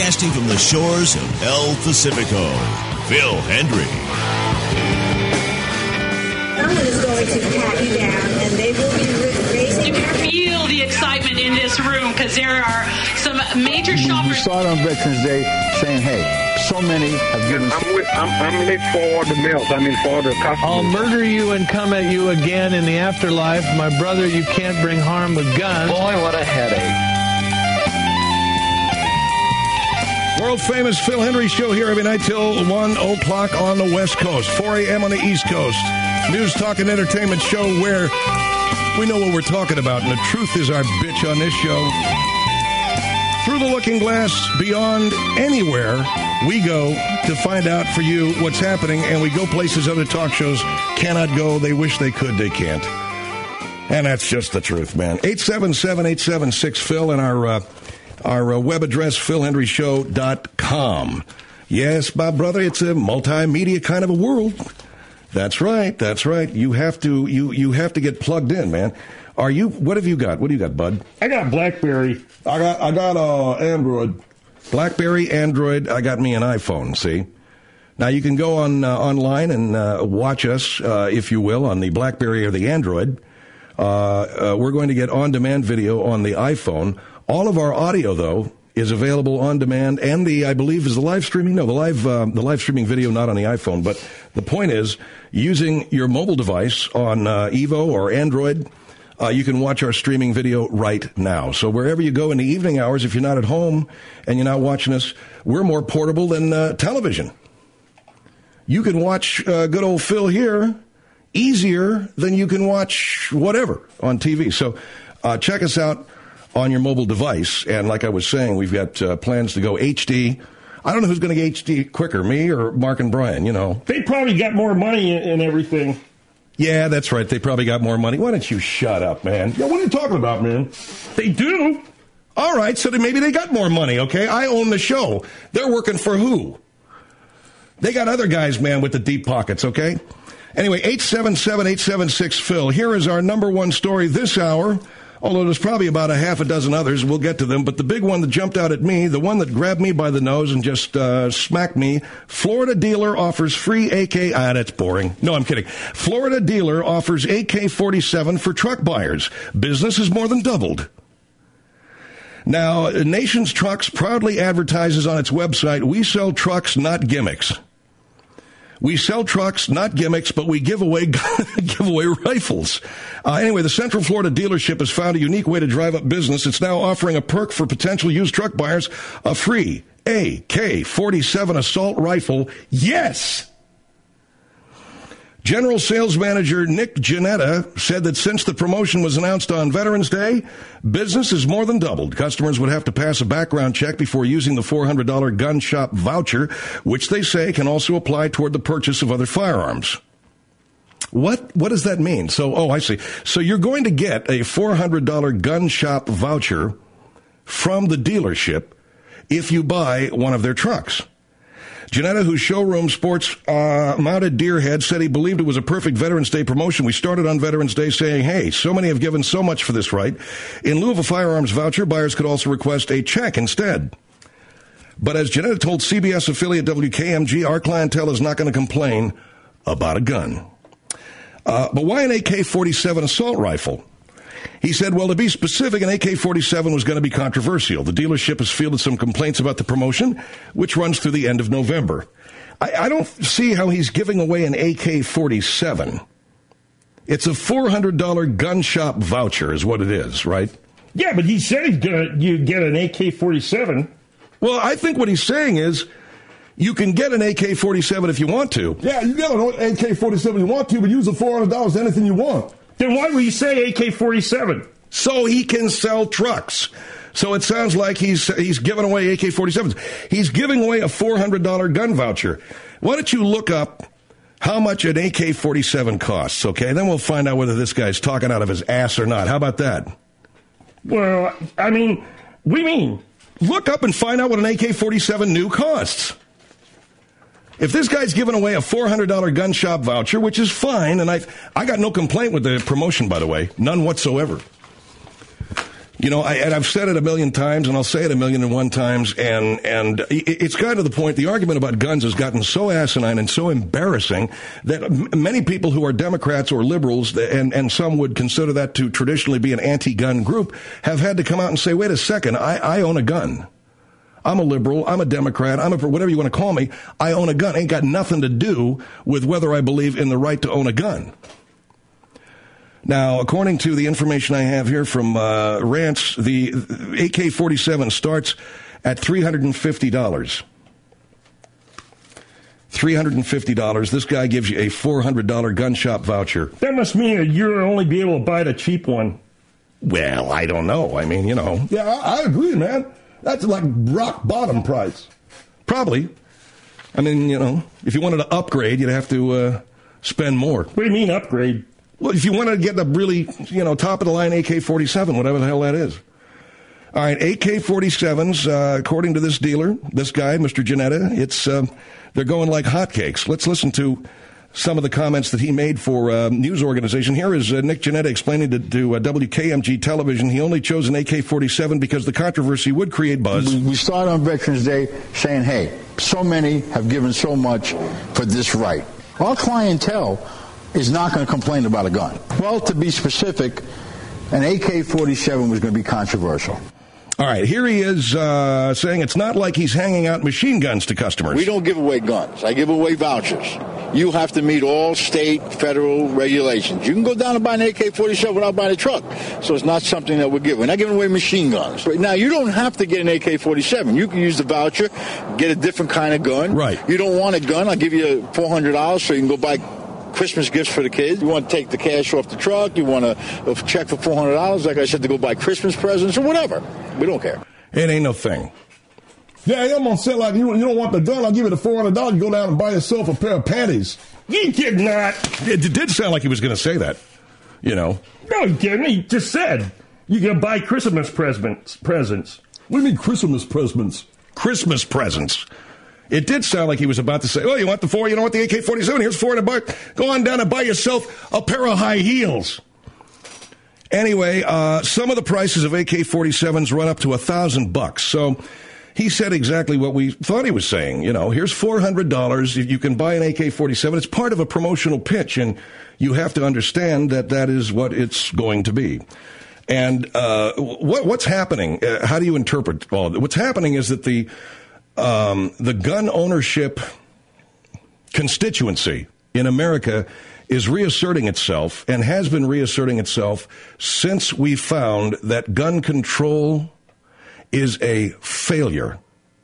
Broadcasting from the shores of El Pacifico, Phil Hendry. Someone is going to pat you down, and they will be raising. You can feel the excitement in this room because there are some major shoppers. We saw it on Veterans Day saying, hey, so many have given. I'm late for all the meals. I mean, for all the customers. I'll murder you and come at you again in the afterlife. My brother, you can't bring harm with guns. Boy, what a headache. World-famous Phil Hendry Show here every night till 1 o'clock on the West Coast, 4 a.m. on the East Coast. News, talk, and entertainment show where we know what we're talking about, and the truth is our bitch on this show. Through the looking glass, beyond anywhere we go to find out for you what's happening, and we go places other talk shows cannot go. They wish they could, they can't. And that's just the truth, man. 877-876-PHIL and our web address, philhendryshow.com. Yes, my brother, it's a multimedia kind of a world. That's right. You have to get plugged in, man. What have you got? What do you got, bud? I got BlackBerry. I got Android. BlackBerry, Android. I got me an iPhone, see? Now, you can go on online and watch us, if you will, on the BlackBerry or the Android. We're going to get on-demand video on the iPhone. All of our audio, though, is available on demand, and I believe, is the live streaming? No, the live streaming video, not on the iPhone. But the point is, using your mobile device on Evo or Android, you can watch our streaming video right now. So wherever you go in the evening hours, if you're not at home and you're not watching us, we're more portable than television. You can watch good old Phil here easier than you can watch whatever on TV. So check us out on your mobile device. And like I was saying, we've got plans to go HD. I don't know who's going to get HD quicker, me or Mark and Brian, you know. They probably got more money and everything. Yeah, that's right. They probably got more money. Why don't you shut up, man? Yeah, what are you talking about, man? They do. All right, so maybe they got more money, okay? I own the show. They're working for who? They got other guys, man, with the deep pockets, okay? Anyway, 877-876-PHIL. Here is our number one story this hour. Although there's probably about a half a dozen others. We'll get to them. But the big one that jumped out at me, the one that grabbed me by the nose and just smacked me, Florida dealer offers free AK... that's boring. No, I'm kidding. Florida dealer offers AK-47 for truck buyers. Business has more than doubled. Now, Nations Trucks proudly advertises on its website, we sell trucks, not gimmicks. We sell trucks, not gimmicks, but we give away rifles. Anyway, the Central Florida dealership has found a unique way to drive up business. It's now offering a perk for potential used truck buyers, a free AK-47 assault rifle. Yes! General Sales Manager Nick Janetta said that since the promotion was announced on Veterans Day, business has more than doubled. Customers would have to pass a background check before using the $400 gun shop voucher, which they say can also apply toward the purchase of other firearms. What does that mean? I see. So you're going to get a $400 gun shop voucher from the dealership if you buy one of their trucks. Janetta, whose showroom sports mounted deer head, said he believed it was a perfect Veterans Day promotion. We started on Veterans Day saying, hey, so many have given so much for this right. In lieu of a firearms voucher, buyers could also request a check instead. But as Janetta told CBS affiliate WKMG, our clientele is not going to complain about a gun. But why an AK-47 assault rifle? He said, well, to be specific, an AK-47 was going to be controversial. The dealership has fielded some complaints about the promotion, which runs through the end of November. I don't see how he's giving away an AK-47. It's a $400 gun shop voucher is what it is, right? Yeah, but he said you get an AK-47. Well, I think what he's saying is you can get an AK-47 if you want to. Yeah, you get an AK-47 if you want to, but use the $400 anything you want. Then why would you say AK-47? So he can sell trucks. So it sounds like he's giving away AK-47s. He's giving away a $400 gun voucher. Why don't you look up how much an AK-47 costs, okay? Then we'll find out whether this guy's talking out of his ass or not. How about that? Well, I mean, we mean. Look up and find out what an AK-47 new costs. If this guy's giving away a $400 gun shop voucher, which is fine, and I got no complaint with the promotion, by the way, none whatsoever. You know, and I've said it a million times, and I'll say it 1,000,001 times, and it's gotten to the point, the argument about guns has gotten so asinine and so embarrassing that many people who are Democrats or liberals, and some would consider that to traditionally be an anti-gun group, have had to come out and say, wait a second, I own a gun. I'm a liberal, I'm a Democrat, I'm a whatever you want to call me, I own a gun. Ain't got nothing to do with whether I believe in the right to own a gun. Now, according to the information I have here from Rants, the AK-47 starts at $350. $350. This guy gives you a $400 gun shop voucher. That must mean that you'll only be able to buy the cheap one. Well, I don't know. I mean, you know. Yeah, I agree, man. That's like rock bottom price. Probably. I mean, you know, if you wanted to upgrade, you'd have to spend more. What do you mean upgrade? Well, if you wanted to get the really, you know, top-of-the-line AK-47, whatever the hell that is. All right, AK-47s, according to this dealer, this guy, Mr. Janetta, they're going like hotcakes. Let's listen to some of the comments that he made for a news organization. Here is Nick Janetta explaining to WKMG television he only chose an AK-47 because the controversy would create buzz. We started on Veterans Day saying, hey, so many have given so much for this right. Our clientele is not going to complain about a gun. Well, to be specific, an AK-47 was going to be controversial. All right, here he is saying it's not like he's hanging out machine guns to customers. We don't give away guns. I give away vouchers. You have to meet all state, federal regulations. You can go down and buy an AK-47 without buying a truck. So it's not something that we're giving. We're not giving away machine guns. Now, you don't have to get an AK-47. You can use the voucher, get a different kind of gun. Right. You don't want a gun, I'll give you $400 so you can go buy Christmas gifts for the kids. You want to take the cash off the truck. You want a check for $400, like I said, to go buy Christmas presents or whatever. We don't care. It ain't no thing. Yeah, I'm going to say like, you don't want the gun, I'll give you the $400. You go down and buy yourself a pair of panties. You did not. It did sound like he was going to say that, you know. No, he didn't. He just said you can buy Christmas presents. What do you mean Christmas presents? Christmas presents. It did sound like he was about to say, oh, you want the AK-47? Here's $400. Go on down and buy yourself a pair of high heels. Anyway, some of the prices of AK-47s run up to $1,000. So he said exactly what we thought he was saying. You know, here's $400. You can buy an AK-47. It's part of a promotional pitch, and you have to understand that that is what it's going to be. And what's happening? How do you interpret all of it? What's happening is that the gun ownership constituency in America is reasserting itself and has been reasserting itself since we found that gun control is a failure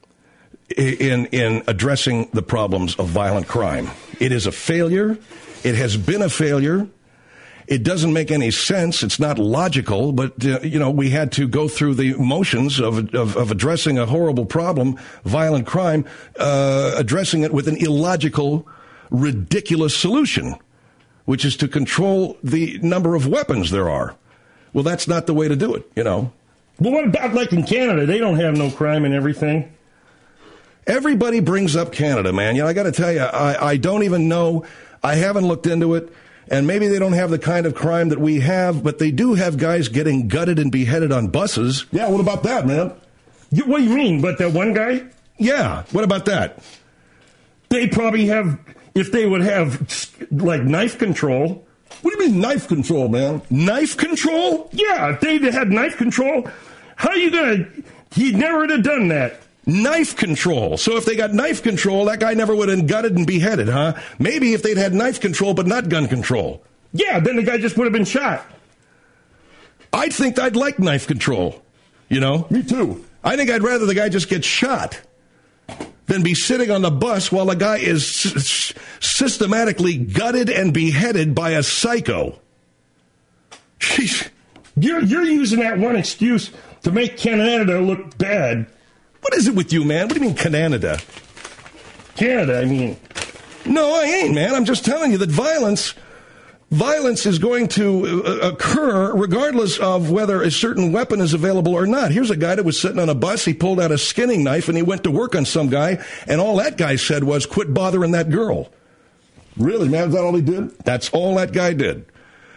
in addressing the problems of violent crime. It is a failure. It has been a failure. It doesn't make any sense. It's not logical, but, we had to go through the motions of addressing a horrible problem, violent crime, addressing it with an illogical, ridiculous solution, which is to control the number of weapons there are. Well, that's not the way to do it, you know. Well, what about like in Canada? They don't have no crime and everything. Everybody brings up Canada, man. I got to tell you, I don't even know. I haven't looked into it. And maybe they don't have the kind of crime that we have, but they do have guys getting gutted and beheaded on buses. Yeah, what about that, man? What do you mean? But that one guy? Yeah, what about that? They probably have, if they would have, like, knife control. What do you mean knife control, man? Knife control? Yeah, if they had knife control, how are you going to, he never would have done that. Knife control. So if they got knife control, that guy never would have been gutted and beheaded, huh? Maybe if they'd had knife control but not gun control. Yeah, then the guy just would have been shot. I think I'd like knife control, you know? Me too. I think I'd rather the guy just get shot than be sitting on the bus while a guy is systematically gutted and beheaded by a psycho. Jeez. You're using that one excuse to make Canada look bad. What is it with you, man? What do you mean, Canada? Canada, I mean. No, I ain't, man. I'm just telling you that violence is going to occur regardless of whether a certain weapon is available or not. Here's a guy that was sitting on a bus. He pulled out a skinning knife and he went to work on some guy. And all that guy said was, quit bothering that girl. Really, man? Is that all he did? That's all that guy did.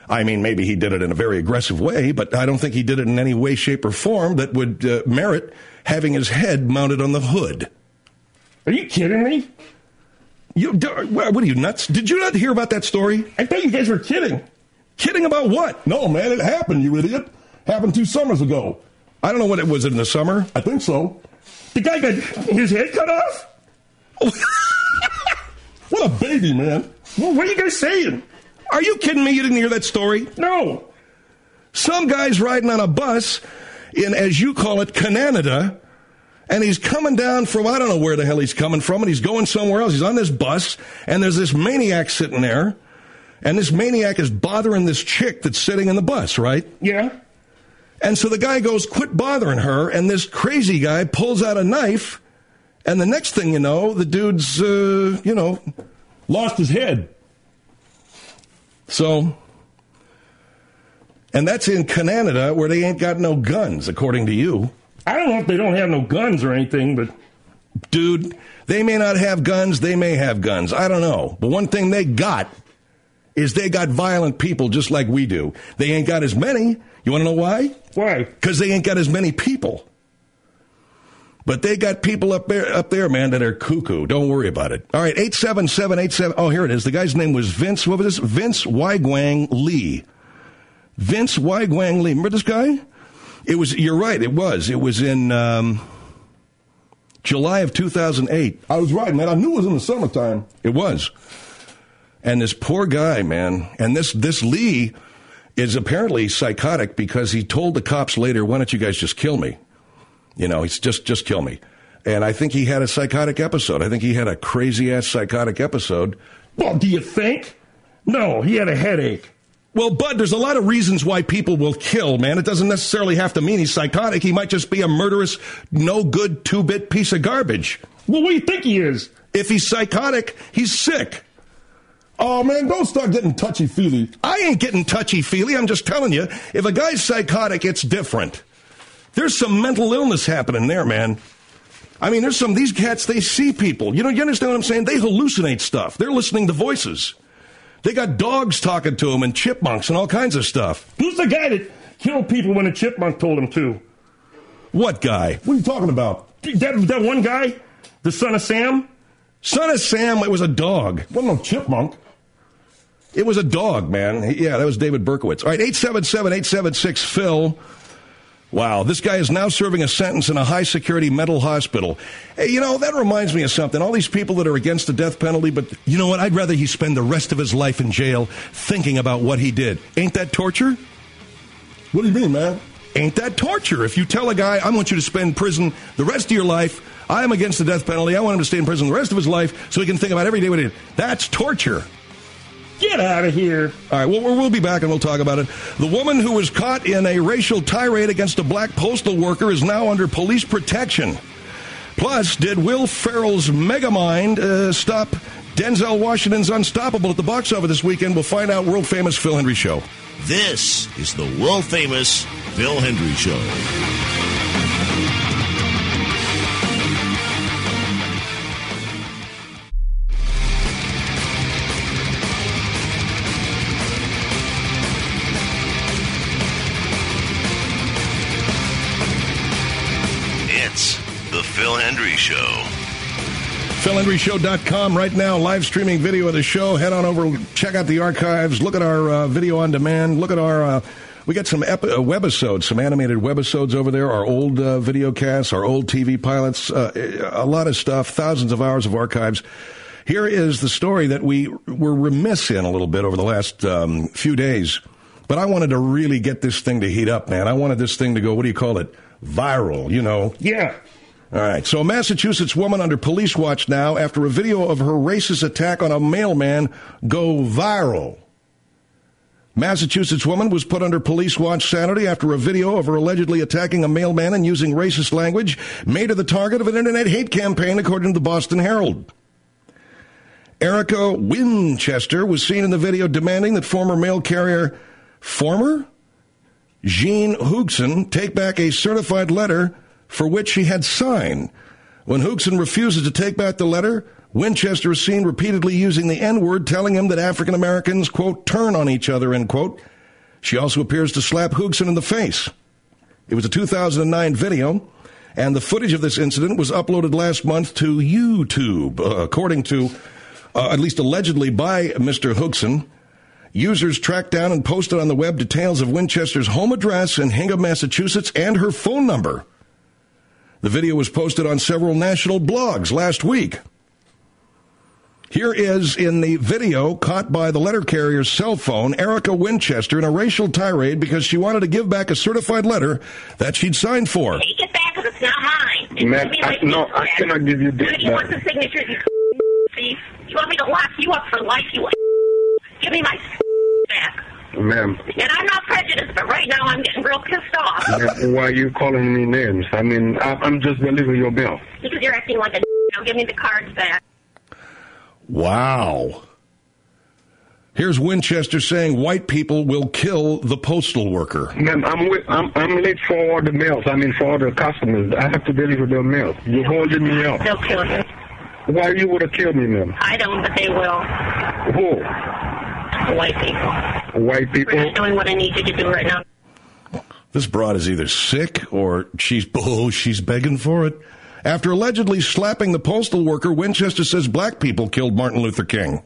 I mean, maybe he did it in a very aggressive way, but I don't think he did it in any way, shape, or form that would merit having his head mounted on the hood. Are you kidding me? What are you, nuts? Did you not hear about that story? I thought you guys were kidding. Kidding about what? No, man, it happened, you idiot. Happened 2 summers ago. I don't know what it was in the summer. I think so. The guy got his head cut off? What a baby, man. Well, what are you guys saying? Are you kidding me? You didn't hear that story? No. Some guy's riding on a bus in, as you call it, Canada, and he's coming down from, I don't know where the hell he's coming from, and he's going somewhere else. He's on this bus, and there's this maniac sitting there, and this maniac is bothering this chick that's sitting in the bus, right? Yeah. And so the guy goes, quit bothering her, and this crazy guy pulls out a knife, and the next thing you know, the dude's, lost his head. So, and that's in Canada where they ain't got no guns, according to you. I don't know if they don't have no guns or anything, but... Dude, they may not have guns, they may have guns. I don't know. But one thing they got is they got violent people just like we do. They ain't got as many. You want to know why? Why? Because they ain't got as many people. But they got people up there, man, that are cuckoo. Don't worry about it. All right, 877-87. Oh, here it is. The guy's name was Vince. What was this? Vince Wygwang Lee. Vince Wygwang Lee. Remember this guy? You're right, it was. It was in July of 2008. I was right, man. I knew it was in the summertime. It was. And this poor guy, man, and this Lee is apparently psychotic because he told the cops later, why don't you guys just kill me? You know, he's just kill me. And I think he had a psychotic episode. I think he had a crazy-ass psychotic episode. Well, do you think? No, he had a headache. Well, Bud, there's a lot of reasons why people will kill, man. It doesn't necessarily have to mean he's psychotic. He might just be a murderous, no-good, two-bit piece of garbage. Well, what do you think he is? If he's psychotic, he's sick. Oh, man, don't start getting touchy-feely. I ain't getting touchy-feely. I'm just telling you, if a guy's psychotic, it's different. There's some mental illness happening there, man. I mean, these cats, they see people. You understand what I'm saying? They hallucinate stuff. They're listening to voices. They got dogs talking to them and chipmunks and all kinds of stuff. Who's the guy that killed people when a chipmunk told him to? What guy? What are you talking about? That one guy? The son of Sam? Son of Sam, it was a dog. It wasn't no chipmunk. It was a dog, man. Yeah, that was David Berkowitz. All right, 877-876-PHIL. Wow, this guy is now serving a sentence in a high-security mental hospital. Hey, that reminds me of something. All these people that are against the death penalty, but you know what? I'd rather he spend the rest of his life in jail thinking about what he did. Ain't that torture? What do you mean, man? Ain't that torture? If you tell a guy, I want you to spend prison the rest of your life, I am against the death penalty, I want him to stay in prison the rest of his life so he can think about every day what he did. That's torture. Get out of here. All right, well, we'll be back and we'll talk about it. The woman who was caught in a racial tirade against a black postal worker is now under police protection. Plus, did Will Ferrell's Megamind stop Denzel Washington's Unstoppable at the box office this weekend? We'll find out. World-famous Phil Hendrie Show. This is the world-famous Phil Hendrie Show. The Phil Hendrie Show. PhilHendrieShow.com right now, live streaming video of the show. Head on over, check out the archives, look at our video on demand, look at our, we got some webisodes, some animated webisodes over there, our old video casts, our old TV pilots, a lot of stuff, thousands of hours of archives. Here is the story that we were remiss in a little bit over the last few days, but I wanted to really get this thing to heat up, man. I wanted this thing to go, what do you call it? Viral, Yeah. All right, so a Massachusetts woman under police watch now after a video of her racist attack on a mailman go viral. Massachusetts woman was put under police watch Saturday after a video of her allegedly attacking a mailman and using racist language made her the target of an internet hate campaign, according to the Boston Herald. Erica Winchester was seen in the video demanding that former mail carrier Jean Hoogson take back a certified letter for which she had signed. When Hoogson refuses to take back the letter, Winchester is seen repeatedly using the N-word, telling him that African Americans, quote, turn on each other, end quote, She also appears to slap Hoogson in the face. It was a 2009 video, and the footage of this incident was uploaded last month to YouTube, according to, at least allegedly by Mr. Hoogson. Users tracked down and posted on the web details of Winchester's home address in Hingham, Massachusetts, and her phone number. The video was posted on several national blogs last week. Here is, in the video caught by the letter carrier's cell phone, Erica Winchester in a racial tirade because she wanted to give back a certified letter that she'd signed for. Take it back because it's not mine. Ma'am, I cannot give you this back. You want the signatures, you thief? You want me to lock you up for life, you give me my back. Ma'am. And I'm not prejudiced, but right now I'm getting real pissed off. Ma'am, why are you calling me names? I mean, I'm just delivering your bill. Because you're acting like a now give me the cards back. Wow. Here's Winchester saying white people will kill the postal worker. Ma'am, I'm late for all the mails. I mean, for all the customers. I have to deliver their mails. You're holding me up. They'll kill you. Why you would have killed me, ma'am? I don't, but they will. Who? White people. White people? We're just doing what I need you to do right now. This broad is either sick or she's begging for it. After allegedly slapping the postal worker, Winchester says black people killed Martin Luther King.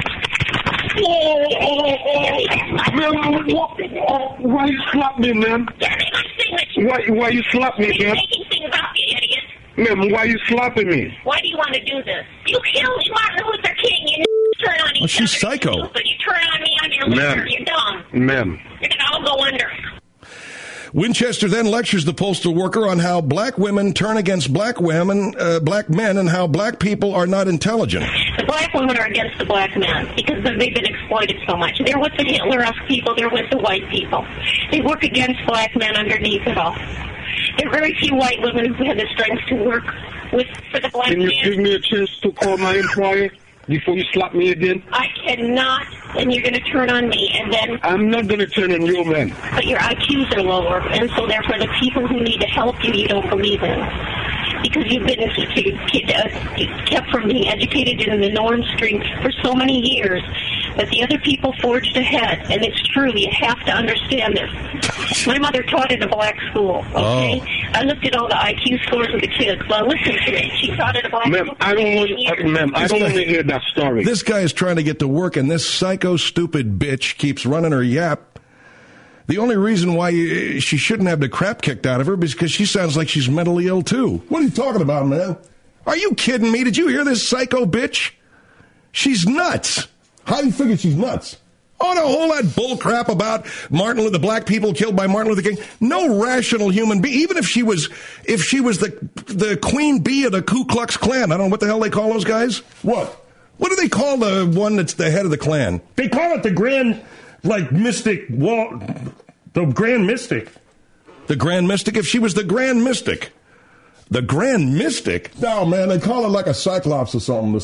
Ma'am, why you slap me, ma'am? Why you slap me, ma'am? Ma'am, why you slapping me? Why do you want to do this? You killed Martin Luther King. You turn on each other. She's psycho. But you turn on me on your litter. You're dumb. Ma'am. You're going to all go under. Winchester then lectures the postal worker on how black women turn against black men, and how black people are not intelligent. The black women are against the black men because they've been exploited so much. They're with the Hitler-esque people. They're with the white people. They work against black men underneath it all. There are very few white women who have the strength to work for the black man. Can you give me a chance to call my employer before you slap me again? I cannot, and you're going to turn on me, and then... I'm not going to turn on you, man. But your IQs are lower, and so therefore the people who need to help you, you don't believe in. Because you've been kept from being educated in the norm stream for so many years that the other people forged ahead. And it's true, you have to understand this. My mother taught in a black school, okay? Oh. I looked at all the IQ scores of the kids. Well, listen to me. She taught at a black school. I don't want to hear that story. This guy is trying to get to work, and this psycho stupid bitch keeps running her yap. The only reason why she shouldn't have the crap kicked out of her is because she sounds like she's mentally ill, too. What are you talking about, man? Are you kidding me? Did you hear this psycho bitch? She's nuts. How do you figure she's nuts? Oh, no, all that bull crap about the black people killed by Martin Luther King. No rational human being, even if she was the queen bee of the Ku Klux Klan. I don't know what the hell they call those guys. What do they call the one that's the head of the Klan? They call it the Grand... Mystic, the Grand Mystic. The Grand Mystic? If she was the Grand Mystic. The Grand Mystic? No, man, they call it like a Cyclops or something.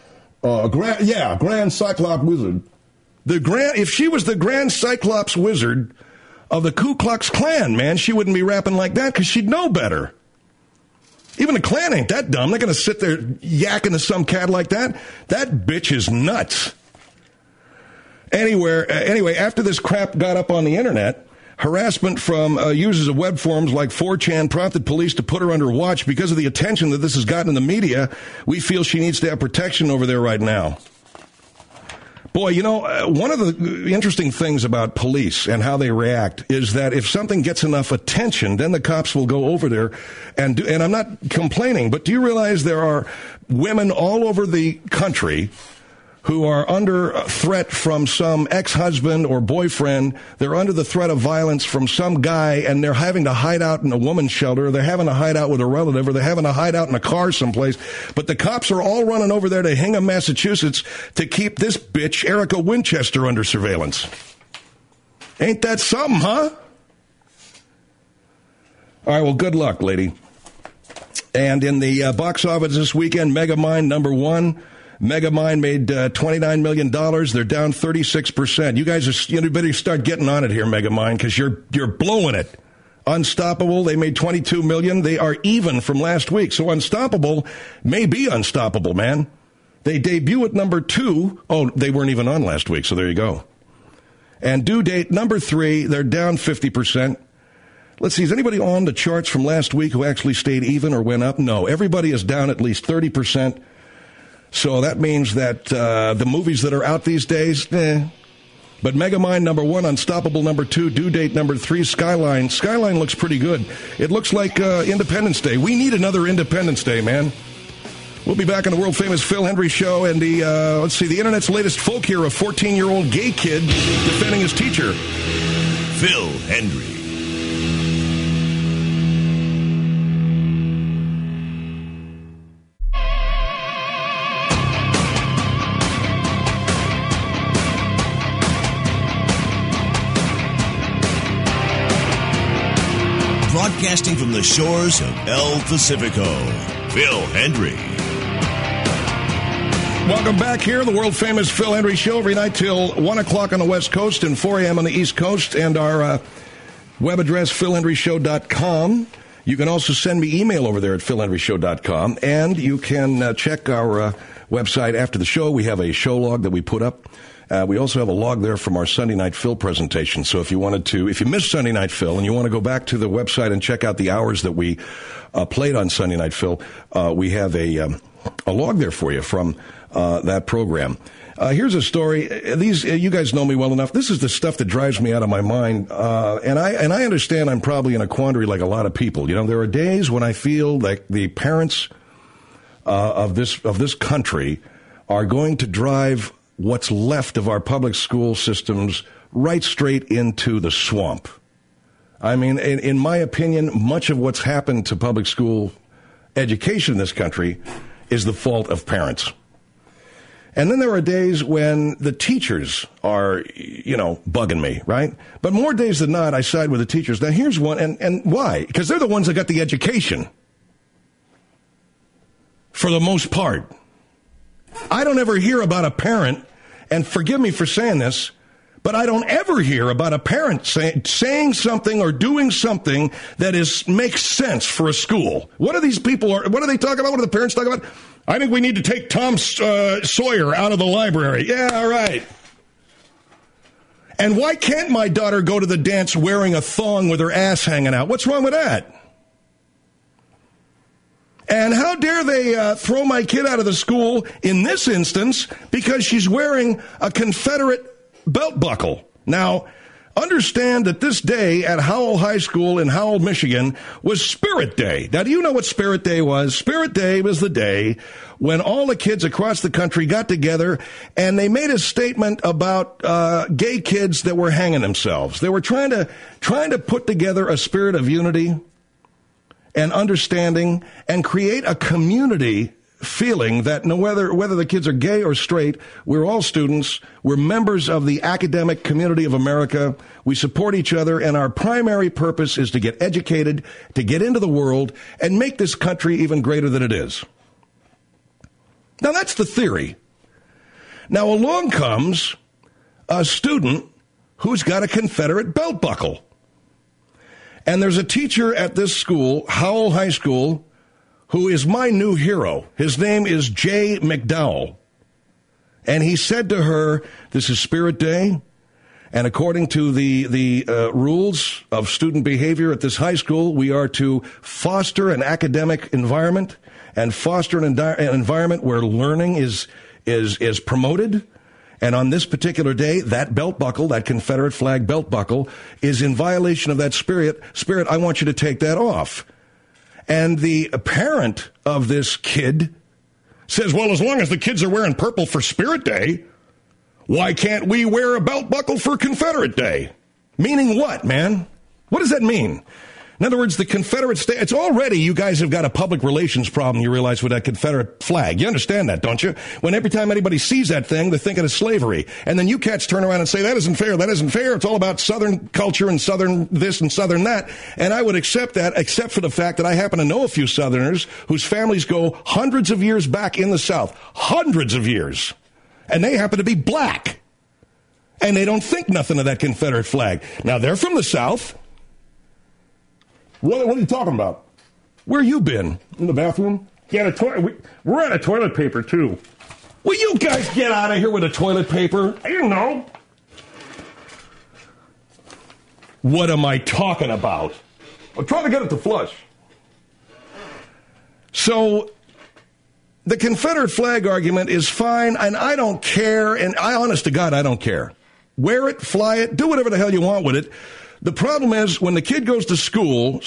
Grand Cyclops Wizard. If she was the Grand Cyclops Wizard of the Ku Klux Klan, man, she wouldn't be rapping like that because she'd know better. Even the Klan ain't that dumb. They're going to sit there yakking to some cat like that. That bitch is nuts. Anyway, after this crap got up on the internet, harassment from users of web forums like 4chan prompted police to put her under watch because of the attention that this has gotten in the media. We feel she needs to have protection over there right now. Boy, one of the interesting things about police and how they react is that if something gets enough attention, then the cops will go over there and I'm not complaining, but do you realize there are women all over the country who are under threat from some ex-husband or boyfriend? They're under the threat of violence from some guy, and they're having to hide out in a woman's shelter. They're having to hide out with a relative, or they're having to hide out in a car someplace. But the cops are all running over there to Hingham, Massachusetts to keep this bitch, Erica Winchester, under surveillance. Ain't that something, huh? All right, well, good luck, lady. And in the box office this weekend, Megamind #1. Megamind made $29 million. They're down 36%. You guys better start getting on it here, Megamind, because you're blowing it. Unstoppable, they made $22 million. They are even from last week. So Unstoppable may be unstoppable, man. They debut at #2. Oh, they weren't even on last week, so there you go. And due date number 3, they're down 50%. Let's see, is anybody on the charts from last week who actually stayed even or went up? No, everybody is down at least 30%. So that means that the movies that are out these days, But Megamind number 1, Unstoppable number 2, due date number 3, Skyline. Skyline looks pretty good. It looks like Independence Day. We need another Independence Day, man. We'll be back on the world-famous Phil Hendrie Show and the internet's latest folk hero, a 14-year-old gay kid defending his teacher. Phil Hendrie. Broadcasting from the shores of El Pacifico, Phil Hendrie. Welcome back here, the world-famous Phil Hendrie Show, every night till 1 o'clock on the West Coast and 4 a.m. on the East Coast, and our web address, philhendrieshow.com. You can also send me email over there at philhendrieshow.com, and you can check our website after the show. We have a show log that we put up. We also have a log there from our Sunday Night Phil presentation. So if you missed Sunday Night Phil and you want to go back to the website and check out the hours that we played on Sunday Night Phil, we have a log there for you from that program. Here's a story. You guys know me well enough. This is the stuff that drives me out of my mind. And I understand I'm probably in a quandary like a lot of people. You know, there are days when I feel like the parents of this country are going to drive what's left of our public school systems right straight into the swamp. I mean, in my opinion, much of what's happened to public school education in this country is the fault of parents. And then there are days when the teachers are, bugging me, right? But more days than not, I side with the teachers. Now, here's one, and why? Because they're the ones that got the education. For the most part. I don't ever hear about a parent, and forgive me for saying this, but I don't ever hear about a parent saying something or doing something that makes sense for a school. What are these people, what are they talking about? What are the parents talking about? I think we need to take Tom Sawyer out of the library. Yeah, all right. And why can't my daughter go to the dance wearing a thong with her ass hanging out? What's wrong with that? And how dare they throw my kid out of the school in this instance because she's wearing a Confederate belt buckle? Now, understand that this day at Howell High School in Howell, Michigan, was Spirit Day. Now, do you know what Spirit Day was? Spirit Day was the day when all the kids across the country got together and they made a statement about gay kids that were hanging themselves. They were trying to put together a spirit of unity and understanding and create a community feeling that whether the kids are gay or straight, we're all students, we're members of the academic community of America, we support each other, and our primary purpose is to get educated, to get into the world, and make this country even greater than it is. Now, that's the theory. Now, along comes a student who's got a Confederate belt buckle. And there's a teacher at this school, Howell High School, who is my new hero. His name is Jay McDowell. And he said to her, this is Spirit Day, and according to the rules of student behavior at this high school, we are to foster an academic environment and foster an environment where learning is promoted. And on this particular day, that belt buckle, that Confederate flag belt buckle, is in violation of that spirit. Spirit, I want you to take that off. And the parent of this kid says, well, as long as the kids are wearing purple for Spirit Day, why can't we wear a belt buckle for Confederate Day? Meaning what, man? What does that mean? In other words, the Confederate state, it's already, you guys have got a public relations problem, you realize, with that Confederate flag. You understand that, don't you? When every time anybody sees that thing, they're thinking of slavery. And then you cats turn around and say, that isn't fair, that isn't fair. It's all about Southern culture and Southern this and Southern that. And I would accept that, except for the fact that I happen to know a few Southerners whose families go hundreds of years back in the South. Hundreds of years. And they happen to be black. And they don't think nothing of that Confederate flag. Now, they're from the South. What are you talking about? Where you been? In the bathroom? Yeah, we're out of toilet paper, too. Will you guys get out of here with the toilet paper? I don't know. What am I talking about? I'm trying to get it to flush. So the Confederate flag argument is fine, and I don't care, and honest to God, I don't care. Wear it, fly it, do whatever the hell you want with it. The problem is when the kid goes to school,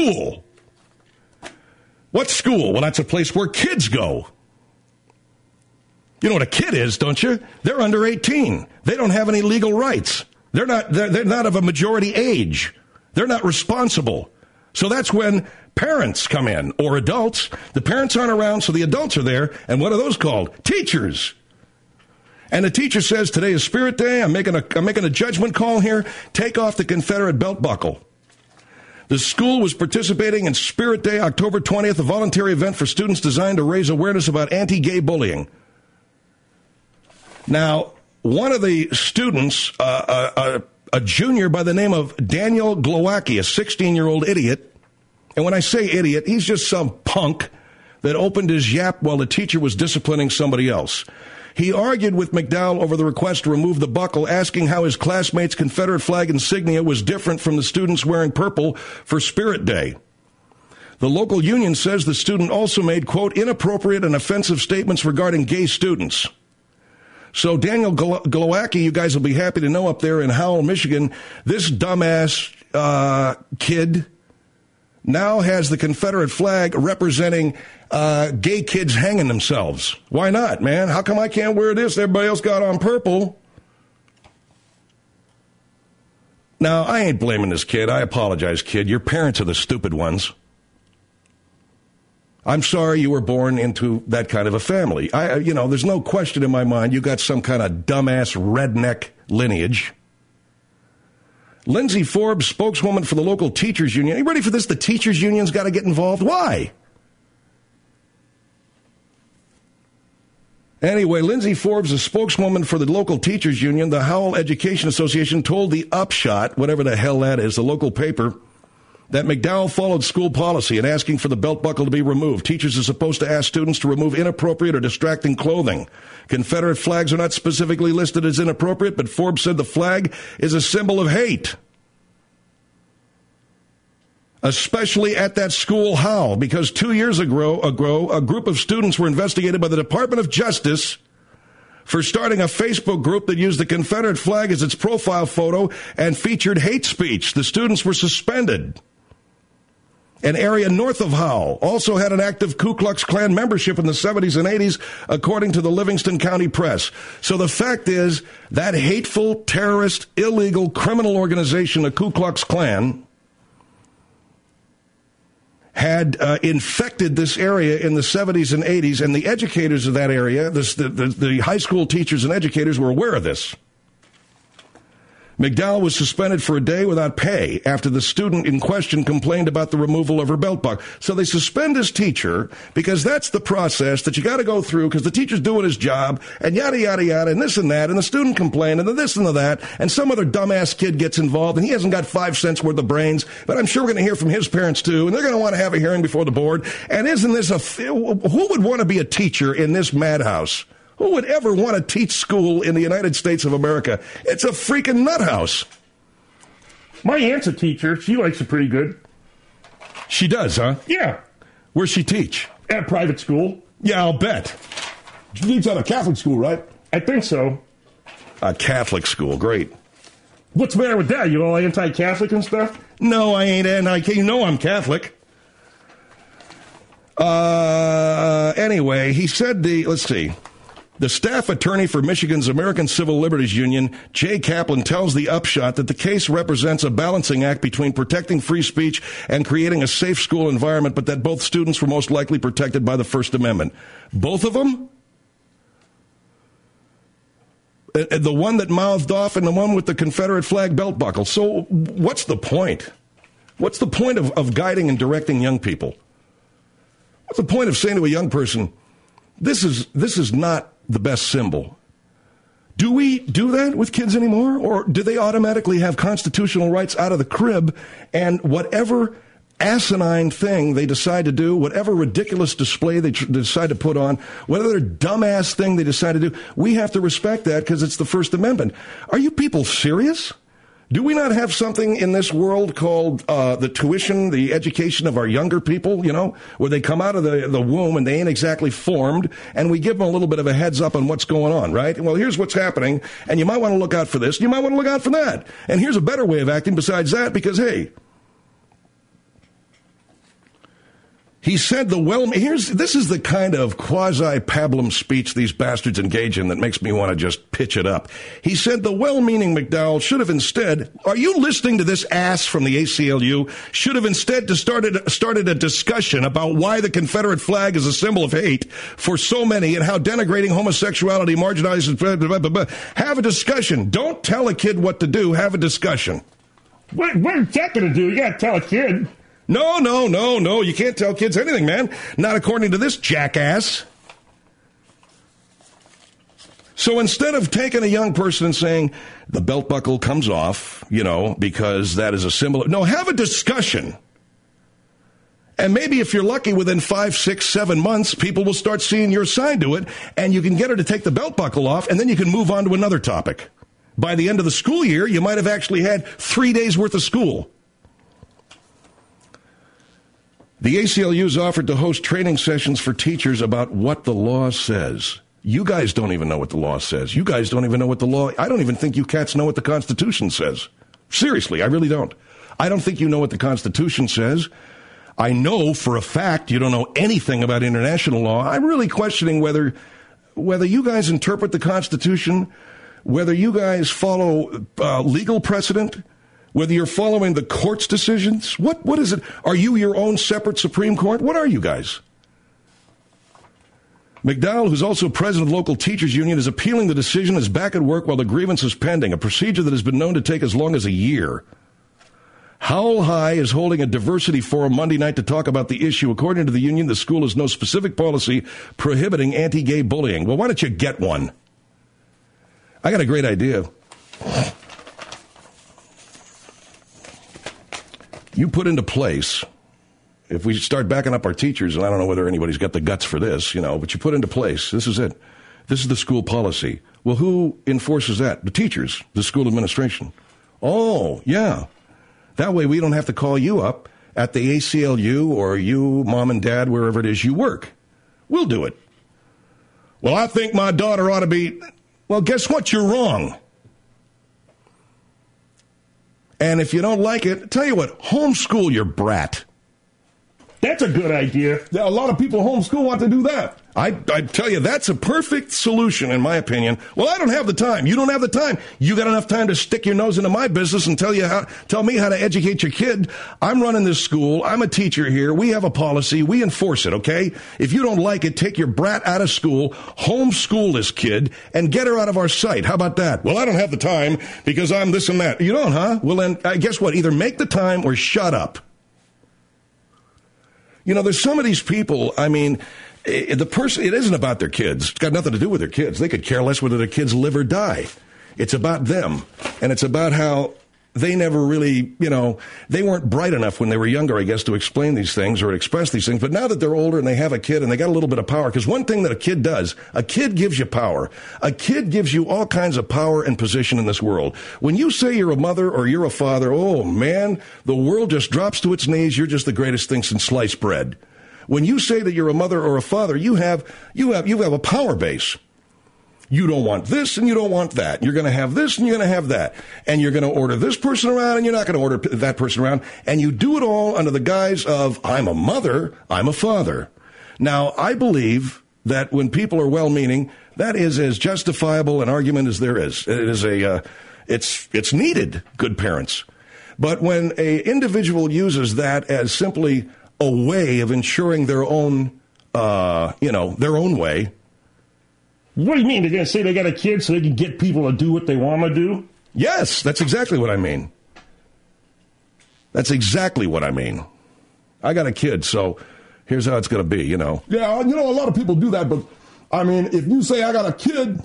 what's school? Well, that's a place where kids go. You know what a kid is, don't you? They're under 18. They don't have any legal rights. They're not of a majority age. They're not responsible. So that's when parents come in, or adults. The parents aren't around, so the adults are there. And what are those called? Teachers. And the teacher says, today is Spirit Day. I'm making a judgment call here. Take off the Confederate belt buckle. The school was participating in Spirit Day, October 20th, a voluntary event for students designed to raise awareness about anti-gay bullying. Now, one of the students, a junior by the name of Daniel Glowacki, a 16-year-old idiot, and when I say idiot, he's just some punk that opened his yap while the teacher was disciplining somebody else. He argued with McDowell over the request to remove the buckle, asking how his classmates' Confederate flag insignia was different from the students wearing purple for Spirit Day. The local union says the student also made, quote, inappropriate and offensive statements regarding gay students. So Daniel Glowacki, you guys will be happy to know up there in Howell, Michigan, this dumbass kid now has the Confederate flag representing gay kids hanging themselves. Why not, man? How come I can't wear this? Everybody else got on purple. Now, I ain't blaming this kid. I apologize, kid. Your parents are the stupid ones. I'm sorry you were born into that kind of a family. There's no question in my mind you got some kind of dumbass redneck lineage. Lindsay Forbes, spokeswoman for the local teachers union. Are you ready for this? The teachers union's got to get involved. Why? Anyway, Lindsay Forbes, a spokeswoman for the local teachers union, the Howell Education Association, told the Upshot, whatever the hell that is, the local paper, that McDowell followed school policy in asking for the belt buckle to be removed. Teachers are supposed to ask students to remove inappropriate or distracting clothing. Confederate flags are not specifically listed as inappropriate, but Forbes said the flag is a symbol of hate. Especially at that school, Howell, because 2 years ago, a group of students were investigated by the Department of Justice for starting a Facebook group that used the Confederate flag as its profile photo and featured hate speech. The students were suspended. An area north of Howell also had an active Ku Klux Klan membership in the 70s and 80s, according to the Livingston County Press. So the fact is that hateful, terrorist, illegal, criminal organization, the Ku Klux Klan, had infected this area in the 70s and 80s, and the educators of that area, the high school teachers and educators, were aware of this. McDowell was suspended for a day without pay after the student in question complained about the removal of her belt buckle. So they suspend his teacher because that's the process that you got to go through because the teacher's doing his job and yada, yada, yada, and this and that, and the student complained, and the this and the that, and some other dumbass kid gets involved, and he hasn't got 5 cents worth of brains, but I'm sure we're going to hear from his parents, too, and they're going to want to have a hearing before the board. And isn't this who would want to be a teacher in this madhouse? Who would ever want to teach school in the United States of America? It's a freaking nut house. My aunt's a teacher. She likes it pretty good. She does, huh? Yeah. Where's she teach? At a private school. Yeah, I'll bet. She teaches at a Catholic school, right? I think so. A Catholic school, great. What's the matter with that? You all anti-Catholic and stuff? No, I ain't anti-Catholic. You know I'm Catholic. Anyway, he said let's see. The staff attorney for Michigan's American Civil Liberties Union, Jay Kaplan, tells the Upshot that the case represents a balancing act between protecting free speech and creating a safe school environment, but that both students were most likely protected by the First Amendment. Both of them? The one that mouthed off and the one with the Confederate flag belt buckle. So what's the point? What's the point of guiding and directing young people? What's the point of saying to a young person, this is not the best symbol? Do we do that with kids anymore? Or do they automatically have constitutional rights out of the crib, and whatever asinine thing they decide to do, whatever ridiculous display they decide to put on, whatever dumbass thing they decide to do, we have to respect that because it's the First Amendment. Are you people serious? Do we not have something in this world called the tuition, the education of our younger people, where they come out of the womb and they ain't exactly formed, and we give them a little bit of a heads up on what's going on, right? Well, here's what's happening, and you might want to look out for this, and you might want to look out for that. And here's a better way of acting besides that, because, hey, he said this is the kind of quasi-pablum speech these bastards engage in that makes me want to just pitch it up. He said the well-meaning McDowell should have instead, are you listening to this ass from the ACLU, should have instead started a discussion about why the Confederate flag is a symbol of hate for so many and how denigrating homosexuality marginalizes, blah, blah, blah, blah. Have a discussion. Don't tell a kid what to do. Have a discussion. What is that going to do? You got to tell a kid. No. You can't tell kids anything, man. Not according to this jackass. So instead of taking a young person and saying, the belt buckle comes off, because that is a symbol. No, have a discussion. And maybe if you're lucky, within 5, 6, 7 months, people will start seeing your side to it, and you can get her to take the belt buckle off, and then you can move on to another topic. By the end of the school year, you might have actually had 3 days worth of school. The ACLU's offered to host training sessions for teachers about what the law says. You guys don't even know what the law says. You guys don't even know what the law... I don't even think you cats know what the Constitution says. Seriously, I really don't. I don't think you know what the Constitution says. I know for a fact you don't know anything about international law. I'm really questioning whether you guys interpret the Constitution, whether you guys follow legal precedent, whether you're following the court's decisions. What is it? Are you your own separate Supreme Court? What are you guys? McDowell, who's also president of the local teachers union, is appealing the decision, is back at work while the grievance is pending, a procedure that has been known to take as long as a year. Howell High is holding a diversity forum Monday night to talk about the issue. According to the union, the school has no specific policy prohibiting anti-gay bullying. Well, why don't you get one? I got a great idea. You put into place, if we start backing up our teachers, and I don't know whether anybody's got the guts for this, but you put into place, this is it. This is the school policy. Well, who enforces that? The teachers, the school administration. Oh, yeah. That way we don't have to call you up at the ACLU or you, mom and dad, wherever it is you work. We'll do it. Well, I think my daughter ought to be... Well, guess what? You're wrong. And if you don't like it, tell you what, homeschool your brat. That's a good idea. A lot of people homeschool want to do that. I tell you, that's a perfect solution, in my opinion. Well, I don't have the time. You don't have the time. You got enough time to stick your nose into my business and tell me how to educate your kid. I'm running this school. I'm a teacher here. We have a policy. We enforce it, okay? If you don't like it, take your brat out of school, homeschool this kid, and get her out of our sight. How about that? Well, I don't have the time because I'm this and that. You don't, huh? Well, then, guess what? Either make the time or shut up. There's some of these people, the person, it isn't about their kids. It's got nothing to do with their kids. They could care less whether their kids live or die. It's about them. And it's about how they never really, they weren't bright enough when they were younger, I guess, to explain these things or express these things. But now that they're older and they have a kid and they got a little bit of power, because one thing that a kid does, a kid gives you power. A kid gives you all kinds of power and position in this world. When you say you're a mother or you're a father, oh man, the world just drops to its knees. You're just the greatest thing since sliced bread. When you say that you're a mother or a father, you have a power base. You don't want this and you don't want that. You're going to have this and you're going to have that. And you're going to order this person around and you're not going to order that person around. And you do it all under the guise of, I'm a mother, I'm a father. Now, I believe that when people are well-meaning, that is as justifiable an argument as there is. It is it's needed, good parents. But when an individual uses that as simply a way of ensuring their own, their own way. What do you mean? They're going to say they got a kid so they can get people to do what they want to do? Yes, that's exactly what I mean. That's exactly what I mean. I got a kid, so here's how it's going to be, Yeah, a lot of people do that, but, if you say I got a kid,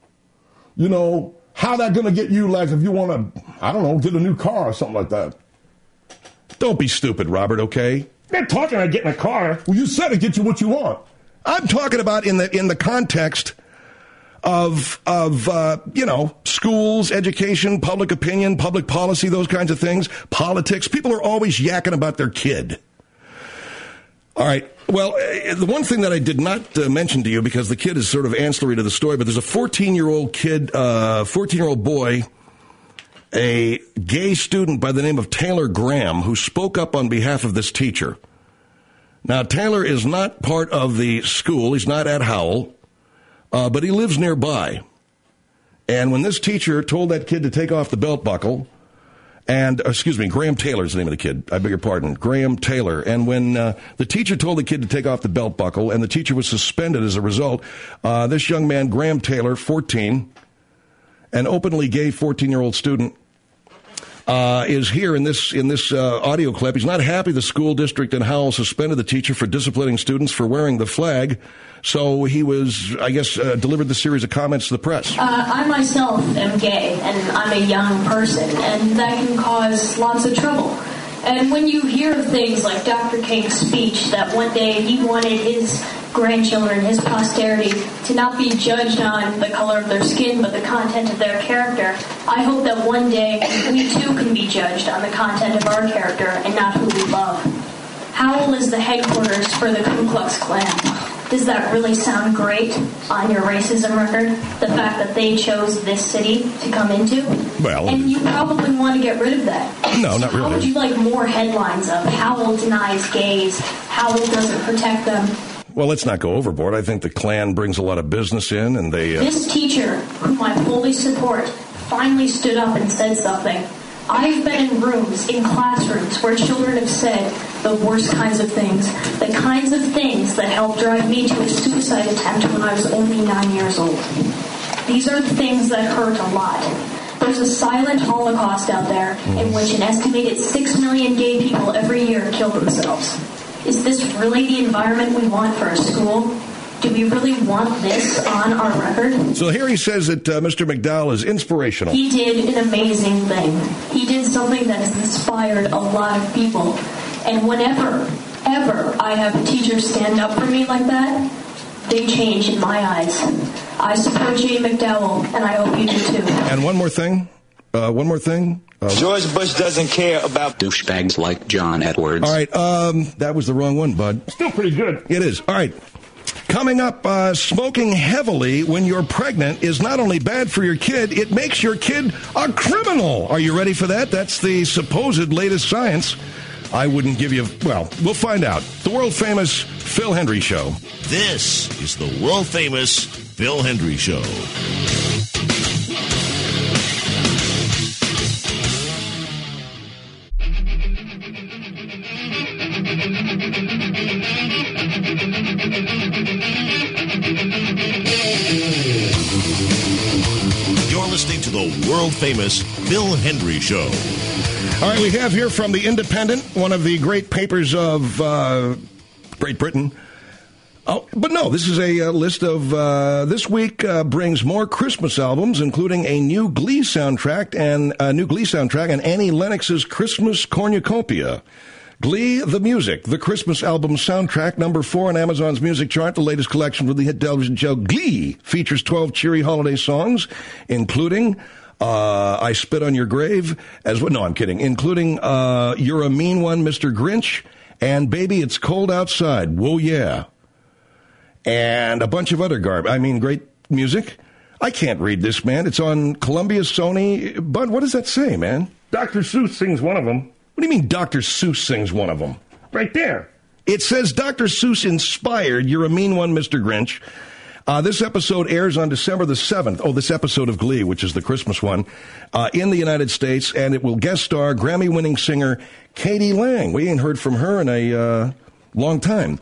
how that going to get you, like, if you want to, get a new car or something like that? Don't be stupid, Robert, okay? They're talking about getting a car. Well, you said it get you what you want. I'm talking about in the context of schools, education, public opinion, public policy, those kinds of things, politics. People are always yakking about their kid. All right. Well, the one thing that I did not mention to you, because the kid is sort of ancillary to the story, but there's a 14-year-old kid, 14-year-old boy, a gay student by the name of Taylor Graham, who spoke up on behalf of this teacher. Now, Taylor is not part of the school. He's not at Howell, but he lives nearby. And when this teacher told that kid to take off the belt buckle, Graham Taylor is the name of the kid. I beg your pardon. Graham Taylor. And when the teacher told the kid to take off the belt buckle, and the teacher was suspended as a result, this young man, Graham Taylor, 14, an openly gay 14-year-old student, is here in this audio clip. He's not happy the school district in Howell suspended the teacher for disciplining students for wearing the flag. So he was, delivered the series of comments to the press. I myself am gay, and I'm a young person, and that can cause lots of trouble. And when you hear things like Dr. King's speech that one day he wanted his grandchildren, his posterity, to not be judged on the color of their skin, but the content of their character, I hope that one day we too can be judged on the content of our character and not who we love. Howell is the headquarters for the Ku Klux Klan. Does that really sound great on your racism record? The fact that they chose this city to come into? Well, and you probably want to get rid of that. No, not really. How would you like more headlines of Howell denies gays, Howell doesn't protect them? Well, let's not go overboard. I think the Klan brings a lot of business in, and they... This teacher, whom I fully support, finally stood up and said something. I've been in rooms, in classrooms, where children have said the worst kinds of things, the kinds of things that helped drive me to a suicide attempt when I was only 9 years old. These are the things that hurt a lot. There's a silent Holocaust out there in which an estimated 6 million gay people every year kill themselves. Is this really the environment we want for a school? Do we really want this on our record? So here he says that Mr. McDowell is inspirational. He did an amazing thing. He did something that has inspired a lot of people. And whenever, ever, I have a teacher stand up for me like that, they change in my eyes. I support Jay McDowell, and I hope you do too. And one more thing. George Bush doesn't care about douchebags like John Edwards. All right, that was the wrong one, bud. Still pretty good. It is. All right. Coming up, smoking heavily when you're pregnant is not only bad for your kid, it makes your kid a criminal. Are you ready for that? That's the supposed latest science. I wouldn't give you... Well, we'll find out. The world-famous Phil Hendry Show. This is the world-famous Phil Hendry Show. You're listening to the world-famous Phil Hendry Show. All right, we have here from The Independent, one of the great papers of Great Britain. Oh, but no, this is a list of, this week brings more Christmas albums, including a new Glee soundtrack and Annie Lennox's Christmas Cornucopia. Glee, the music, the Christmas album soundtrack, number 4 on Amazon's music chart. The latest collection from the hit television show Glee features 12 cheery holiday songs, including I Spit on Your Grave, no, I'm kidding, including You're a Mean One, Mr. Grinch, and Baby, It's Cold Outside, Whoa Yeah, and a bunch of other great music. I can't read this, man. It's on Columbia, Sony. Bud, what does that say, man? Dr. Seuss sings one of them. What do you mean Dr. Seuss sings one of them? Right there. It says Dr. Seuss inspired You're a Mean One, Mr. Grinch. This episode airs on December the 7th. Oh, this episode of Glee, which is the Christmas one, in the United States, and it will guest star Grammy-winning singer Katie Lang. We ain't heard from her in a long time.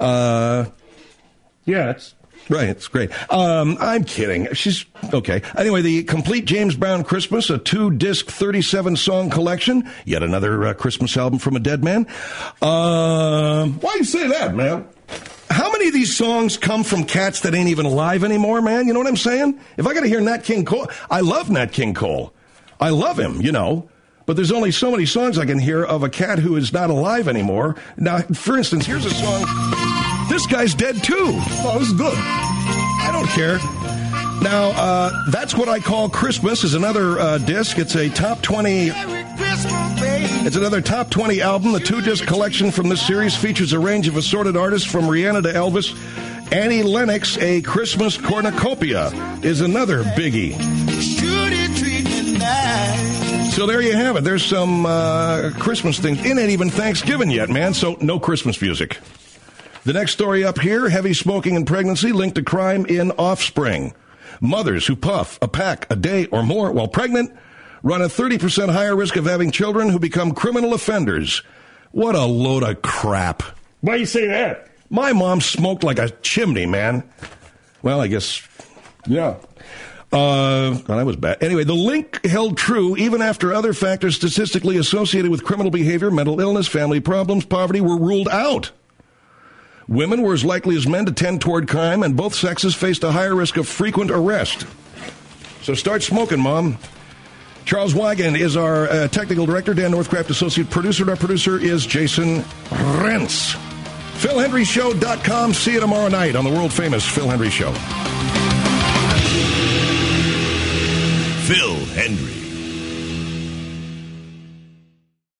Yeah, it's... Right, it's great. I'm kidding. She's okay. Anyway, the complete James Brown Christmas, a 2-disc, 37-song collection. Yet another Christmas album from a dead man. Why you say that, man? How many of these songs come from cats that ain't even alive anymore, man? You know what I'm saying? If I got to hear Nat King Cole, I love Nat King Cole. I love him, you know. But there's only so many songs I can hear of a cat who is not alive anymore. Now, for instance, here's a song. This guy's dead, too. Oh, this is good. I don't care. Now, That's What I Call Christmas is another disc. It's a top 20... It's another top 20 album. The two-disc collection from this series features a range of assorted artists from Rihanna to Elvis. Annie Lennox, A Christmas Cornucopia, is another biggie. So there you have it. There's some Christmas things. It ain't even Thanksgiving yet, man, so no Christmas music. The next story up here, heavy smoking and pregnancy linked to crime in offspring. Mothers who puff a pack a day or more while pregnant run a 30% higher risk of having children who become criminal offenders. What a load of crap. Why you say that? My mom smoked like a chimney, man. Well, I guess, yeah. That was bad. Anyway, the link held true even after other factors statistically associated with criminal behavior, mental illness, family problems, poverty were ruled out. Women were as likely as men to tend toward crime, and both sexes faced a higher risk of frequent arrest. So start smoking, Mom. Charles Wiegand is our technical director. Dan Northcraft, associate producer. And our producer is Jason Rentz. PhilHenryShow.com. See you tomorrow night on the world-famous Phil Hendry Show. Phil Hendry.